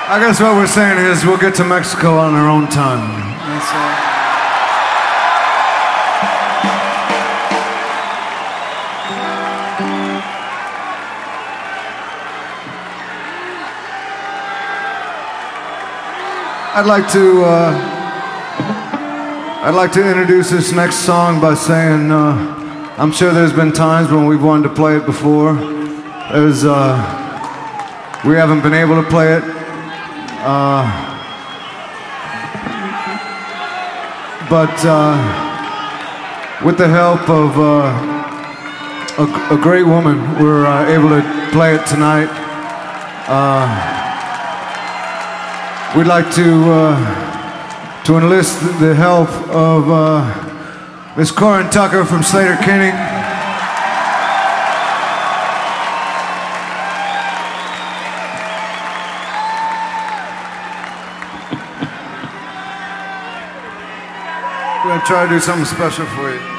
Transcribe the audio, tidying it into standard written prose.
I guess what we're saying is we'll get to Mexico on our own time. That's all. I'd like to introduce this next song by saying I'm sure there's been times when we've wanted to play it before. We haven't been able to play it. But with the help of a great woman, we're able to play it tonight. We'd like to enlist the help of Miss Corin Tucker from Slater-Kinney. We're gonna try to do something special for you.